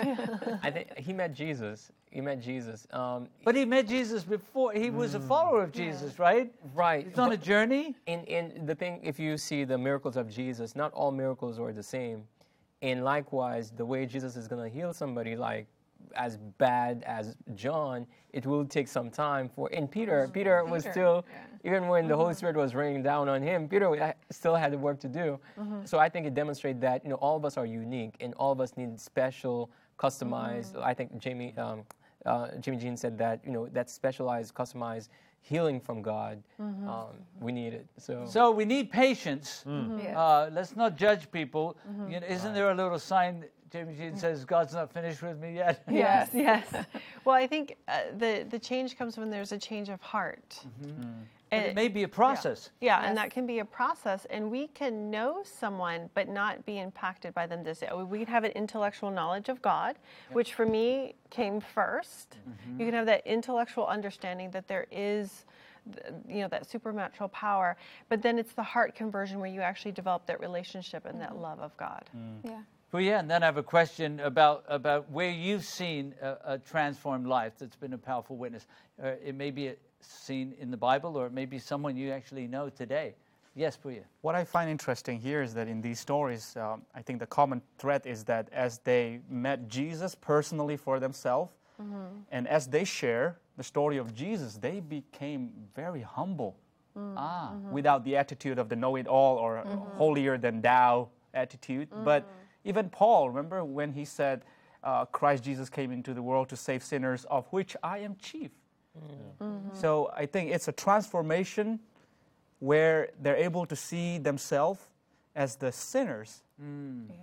I think he met Jesus. He met Jesus. Um, But he met Jesus before. He was a follower of Jesus, right? right. He's on a journey. And, and the thing, if you see the miracles of Jesus, not all miracles are the same. And likewise, the way Jesus is going to heal somebody like as bad as John, it will take some time for. And Peter, mm-hmm. Peter was Peter, still, yeah. even when mm-hmm. the Holy Spirit was raining down on him, Peter still had work to do. Mm-hmm. So I think it demonstrates that you know all of us are unique, and all of us need special, customized. Mm-hmm. I think Jamie, um, uh, Jimmy Jean said that you know that specialized, customized healing from God. Mm-hmm. Um, we need it. So, so we need patience. Mm-hmm. Yeah. Uh, let's not judge people. Mm-hmm. You know, isn't there a little sign? Jamie Jean says, God's not finished with me yet. Yes, yes. Well, I think uh, the, the change comes when there's a change of heart. Mm-hmm. And And it may be a process. Yeah, Yes. and that can be a process. And we can know someone but not be impacted by them. This we can have an intellectual knowledge of God, yep. which for me came first. Mm-hmm. You can have that intellectual understanding that there is, you know, that supernatural power. But then it's the heart conversion where you actually develop that relationship and mm-hmm. that love of God. Mm. Yeah. Well, yeah, and then I have a question about, about where you've seen a, a transformed life that's been a powerful witness. Uh, it may be a, seen in the Bible, or it may be someone you actually know today. Yes, Puya. What I find interesting here is that in these stories, um, I think the common thread is that as they met Jesus personally for themselves, mm-hmm. and as they share the story of Jesus, they became very humble, mm-hmm. ah, without the attitude of the know-it-all or mm-hmm. holier-than-thou attitude, mm-hmm. but even Paul, remember when he said, uh, Christ Jesus came into the world to save sinners, of which I am chief. Mm-hmm. Mm-hmm. So I think it's a transformation where they're able to see themselves as the sinners. Mm. Yeah.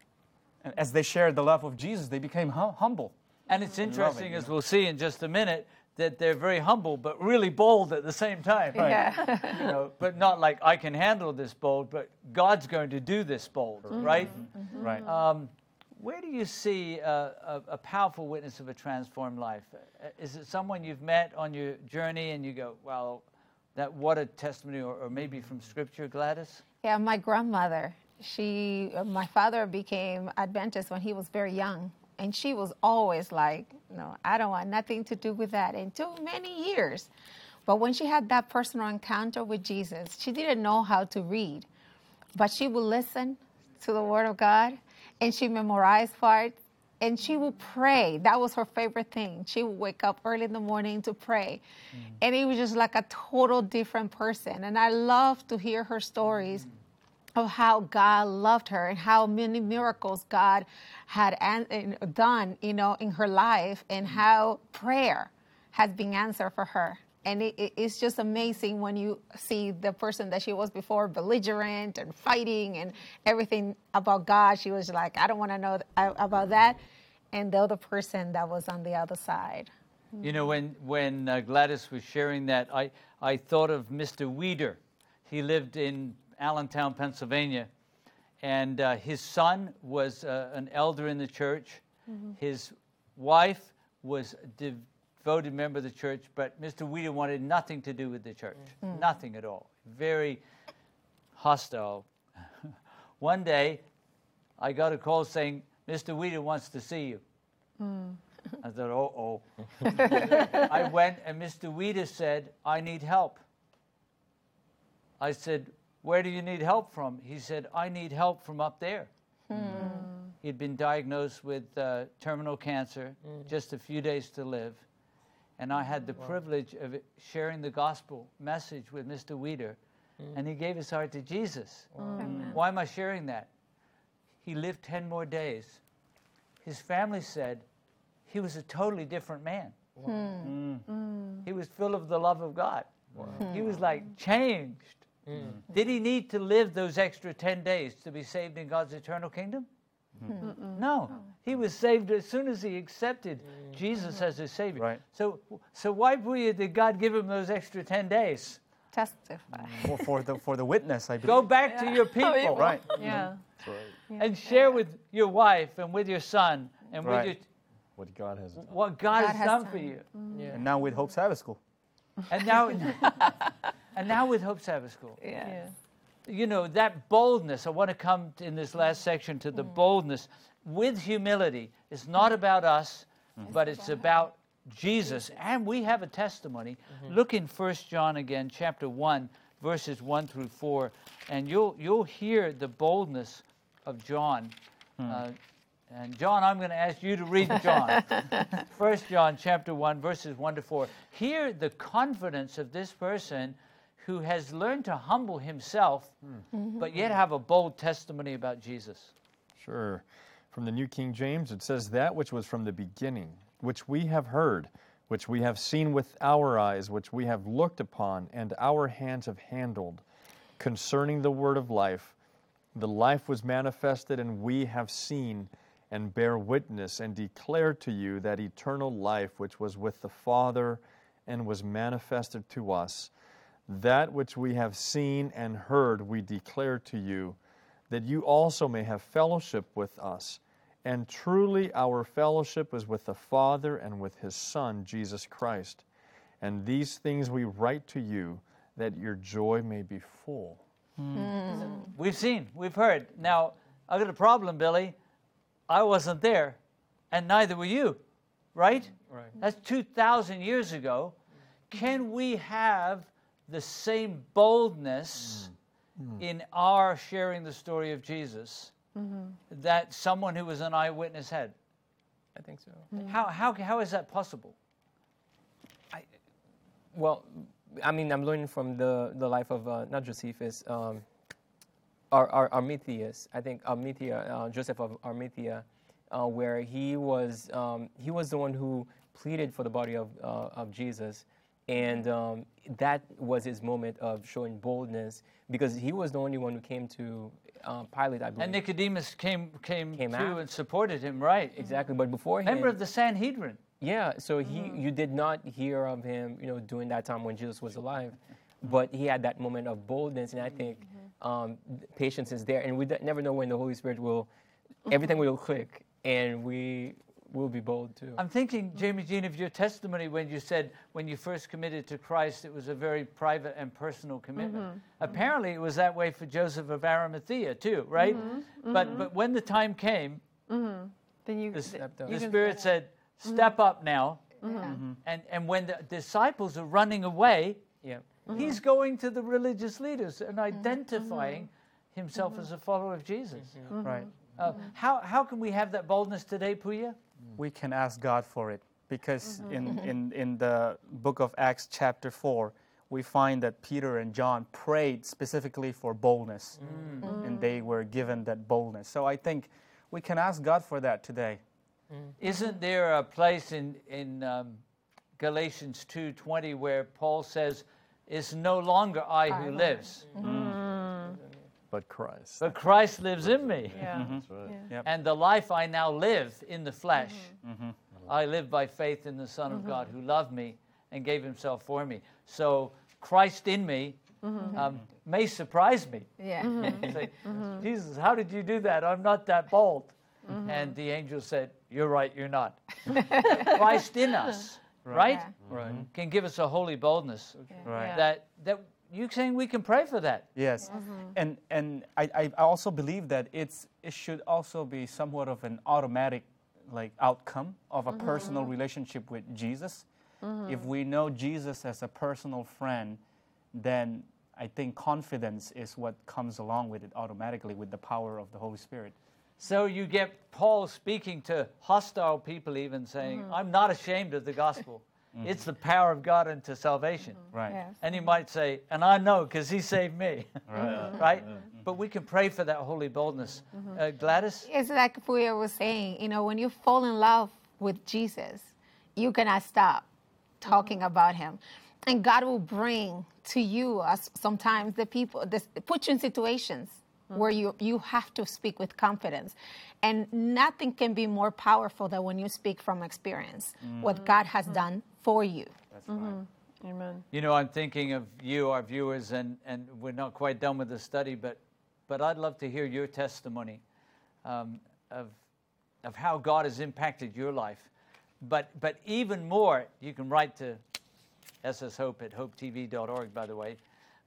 And as they shared the love of Jesus, they became hum- humble. And it's interesting, as we'll see in just a minute, that they're very humble but really bold at the same time. Right? Yeah. You know, but not like I can handle this bold, but God's going to do this bold, mm-hmm. right? Mm-hmm. Right. Um, where do you see a, a, a powerful witness of a transformed life? Is it someone you've met on your journey and you go, well, that what a testimony, or, or maybe from Scripture, Gladys? Yeah, my grandmother. She, uh, my father became Adventist when he was very young. And she was always like, no, I don't want nothing to do with that. And took many years. But when she had that personal encounter with Jesus, she didn't know how to read. But she would listen to the Word of God, and she memorized parts, and she would pray. That was her favorite thing. She would wake up early in the morning to pray. Mm. And it was just like a total different person. And I love to hear her stories. Mm. Of how God loved her and how many miracles God had an, uh, done, you know, in her life, and how prayer has been answered for her. And it, it, it's just amazing when you see the person that she was before, belligerent and fighting and everything about God. She was like, I don't want to know th- about that. And the other person that was on the other side. You know, when, when uh, Gladys was sharing that, I, I thought of Mister Weeder. He lived in Allentown, Pennsylvania, and uh, his son was uh, an elder in the church. Mm-hmm. His wife was a devoted member of the church, but Mister Weeder wanted nothing to do with the church, mm-hmm. nothing at all. Very hostile. One day, I got a call saying, Mister Weeder wants to see you. Mm. I thought, uh-oh. I went, and Mister Weeder said, I need help. I said, where do you need help from? He said, I need help from up there. Hmm. He'd been diagnosed with uh, terminal cancer, mm. just a few days to live. And I had the wow. privilege of sharing the gospel message with Mister Weeder. Mm. And he gave his heart to Jesus. Wow. Why am I sharing that? He lived ten more days. His family said he was a totally different man. Wow. Mm. Mm. He was full of the love of God. Wow. He was like changed. Mm. Did he need to live those extra ten days to be saved in God's eternal kingdom? Mm. No. He was saved as soon as he accepted mm. Jesus as his Savior. Right. So, so why did God give him those extra ten days? Testify. For, for, the, for the witness, I believe. Go back yeah. to your people. Oh, right. Yeah. That's right. Yeah. And share with your wife and with your son and right. with your... What God has done. What God, God has, has done, done for you. Mm. Yeah. And now with Hope Sabbath School. And now... And now with Hope Sabbath School. Yes. Yeah. You know, that boldness, I want to come to, in this last section to the boldness with humility. It's not about us, but it's about Jesus. And we have a testimony. Look in First John again, chapter one, verses one through four, and you'll, you'll hear the boldness of John. Uh, and John, I'm going to ask you to read John. First John chapter one, verses one to four. Hear the confidence of this person who has learned to humble himself, but yet have a bold testimony about Jesus. Sure. From the New King James, it says, "That which was from the beginning, which we have heard, which we have seen with our eyes, which we have looked upon, and our hands have handled, concerning the word of life. The life was manifested, and we have seen, and bear witness, and declare to you that eternal life which was with the Father, and was manifested to us. That which we have seen and heard we declare to you, that you also may have fellowship with us. And truly our fellowship is with the Father and with His Son, Jesus Christ. And these things we write to you, that your joy may be full." We've seen, we've heard. Now, I've got a problem, Billy. I wasn't there, and neither were you, right? Right. That's two thousand years ago. Can we have the same boldness in our sharing the story of Jesus that someone who was an eyewitness had? I think so. How, how, how is that possible? Well, I mean, I'm learning from the, the life of uh, not Josephus, um, Ar- Ar- Arminius. I think Armithia, uh, Joseph of Armithia, uh, where he was um, he was the one who pleaded for the body of uh, of Jesus, and um, that was his moment of showing boldness because he was the only one who came to uh, Pilate, I believe. And Nicodemus came came, Came too out. and supported him, right? Exactly, but before him, Member of the Sanhedrin. yeah, so he you did not hear of him, you know, during that time when Jesus was alive, but he had that moment of boldness, and I think um, patience is there, and we d- never know when the Holy Spirit will, everything will click, and we will be bold too. I'm thinking, Jamie Jean, of your testimony when you said when you first committed to Christ, it was a very private and personal commitment. Apparently, it was that way for Joseph of Arimathea too, right? But but when the time came, Then you, the, Stepped up. the You can Spirit said, "Step up now." And and when the disciples are running away, Yeah. he's going to the religious leaders and identifying himself as a follower of Jesus. Right. Uh, how how can we have that boldness today, Puya? We can ask God for it because in, in, in the book of Acts chapter four, we find that Peter and John prayed specifically for boldness, and they were given that boldness. So I think we can ask God for that today. Isn't there a place in in um, Galatians two twenty where Paul says, "It's no longer I who lives, But Christ. but Christ lives in me. yeah. That's right. Yeah. And the life I now live in the flesh, I live by faith in the Son of God who loved me and gave himself for me." So Christ in me um, may surprise me. Yeah. Say, "Jesus, how did you do that? I'm not that bold." And the angel said, "You're right, you're not." Christ in us, right? Yeah. Right. Can give us a holy boldness Right. Yeah. that that you saying we can pray for that. Yes, and and I, I also believe that it's it should also be somewhat of an automatic like outcome of a personal relationship with Jesus. If we know Jesus as a personal friend, then I think confidence is what comes along with it automatically with the power of the Holy Spirit. So you get Paul speaking to hostile people, even saying, "I'm not ashamed of the gospel. It's the power of God unto salvation." Right. Yes. And he might say, "And I know because he saved me." Right. Right? But we can pray for that holy boldness. Uh, Gladys? It's like Puya was saying, you know, when you fall in love with Jesus, you cannot stop talking about him. And God will bring to you uh, sometimes the people, this, put you in situations where you, you have to speak with confidence. And nothing can be more powerful than when you speak from experience, what God has done for you. That's right. Amen. You know, I'm thinking of you, our viewers, and, and we're not quite done with the study, but, but I'd love to hear your testimony um, of, of how God has impacted your life. But, but even more, you can write to S S Hope at hope t v dot org, by the way.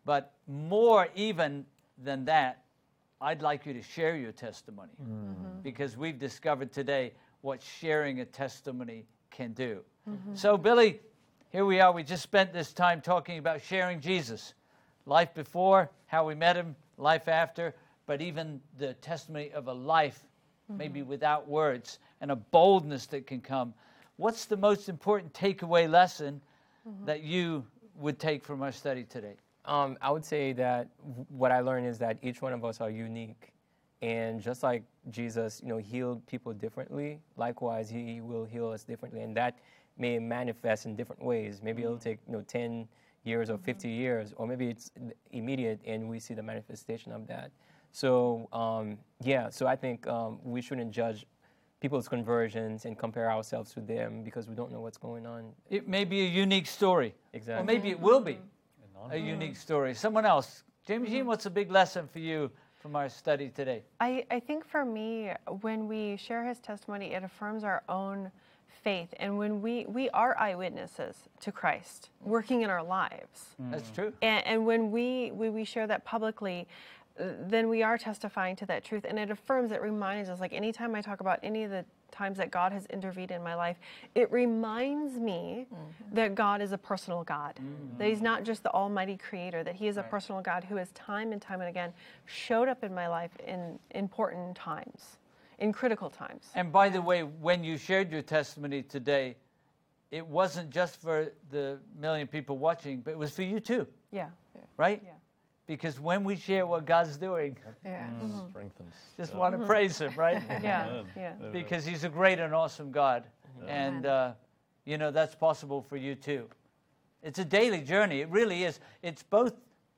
But more even than that, I'd like you to share your testimony mm-hmm. because we've discovered today what sharing a testimony can do. Mm-hmm. So, Billy, here we are. We just spent this time talking about sharing Jesus. Life before, how we met him, life after, but even the testimony of a life, mm-hmm. maybe without words, and a boldness that can come. What's the most important takeaway lesson mm-hmm. that you would take from our study today? Um, I would say that w- what I learned is that each one of us are unique. And just like Jesus, you know, healed people differently, likewise, he will heal us differently. And that may manifest in different ways. Maybe mm-hmm. it'll take, you know, ten years or mm-hmm. fifty years, or maybe it's immediate and we see the manifestation of that. So, um, yeah, so I think um, we shouldn't judge people's conversions and compare ourselves to them because we don't know what's going on. It may be a unique story. Exactly. Or maybe it will be a unique story. Someone else. Jamie Jean, what's a big lesson for you from our study today? I, I think for me, when we share his testimony, it affirms our own faith. And when we, we are eyewitnesses to Christ working in our lives. Mm. That's true. And, and when we, we, we share that publicly, then we are testifying to that truth. And it affirms, it reminds us, like anytime I talk about any of the times that God has intervened in my life, it reminds me mm-hmm. that God is a personal God, mm-hmm. that he's not just the almighty creator, that he is a right. personal God who has time and time and again showed up in my life in important times, in critical times. And by the way, when you shared your testimony today, it wasn't just for the million people watching, but it was for you too. Yeah. Right? Yeah. Because when we share what God's doing, yeah. mm-hmm. strengthens. Just yeah. want to praise him, right? yeah, yeah. Because he's a great and awesome God. Yeah. And, uh, you know, that's possible for you too. It's a daily journey. It really is. It's both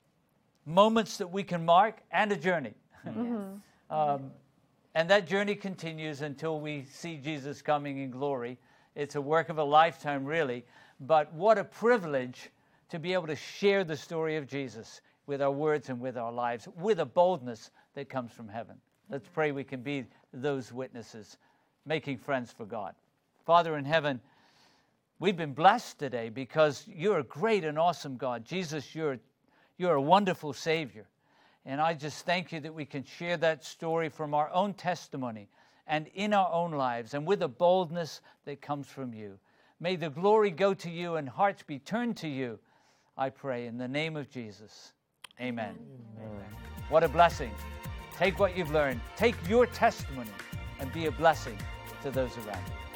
moments that we can mark and a journey. Mm-hmm. um, and that journey continues until we see Jesus coming in glory. It's a work of a lifetime, really. But what a privilege to be able to share the story of Jesus with our words and with our lives, with a boldness that comes from heaven. Let's pray we can be those witnesses, making friends for God. Father in heaven, we've been blessed today because you're a great and awesome God. Jesus, you're, you're a wonderful Savior. And I just thank you that we can share that story from our own testimony and in our own lives and with a boldness that comes from you. May the glory go to you and hearts be turned to you, I pray, in the name of Jesus. Amen. Amen. What a blessing. Take what you've learned. Take your testimony and be a blessing to those around you.